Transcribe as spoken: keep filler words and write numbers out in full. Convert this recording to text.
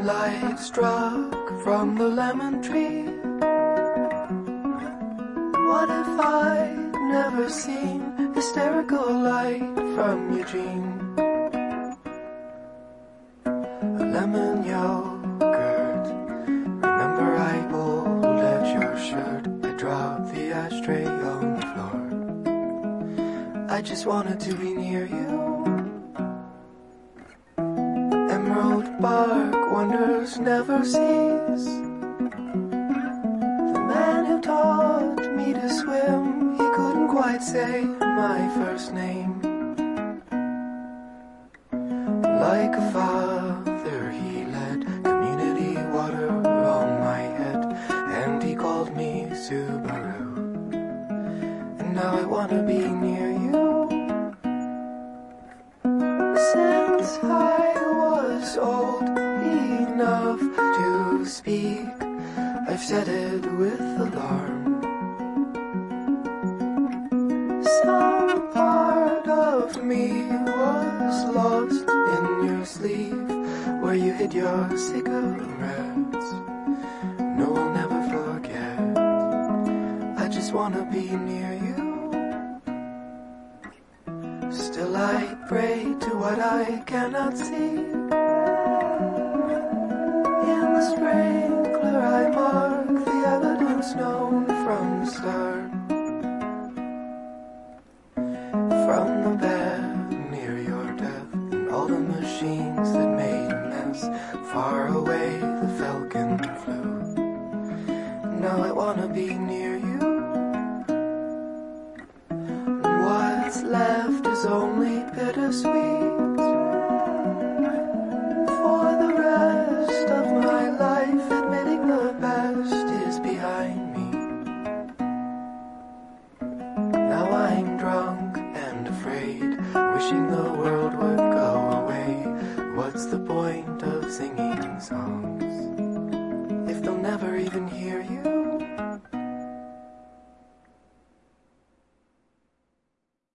Moonlight struck from the lemon tree. What if I'd never seen hysterical light from Eugene? A lemon yogurt. Remember I pulled at your shirt. I dropped the ashtray on the floor. I just wanted to be near you. Emerald bark wonders never cease. The man who taught me to swim, he couldn't quite say my first name. Like a father he led community water on my head, and he called me Subaru. And now I wanna be near you. Since I was old enough to speak, I've said it with alarm. Some part of me was lost in your sleeve, where you hid your cigarettes. No, I'll never forget. I just wanna be near you. Still I pray to what I cannot see. In the sprinkler I mark the evidence known from the start. From the bed near your death, and all the machines that made a mess. Far away the falcon flew. Now I wanna be near you. And what's left is only bittersweet. For the rest of my life, admitting the best is behind me. Now I'm drunk and afraid, wishing the world would go away. What's the point of singing songs if they'll never even hear you?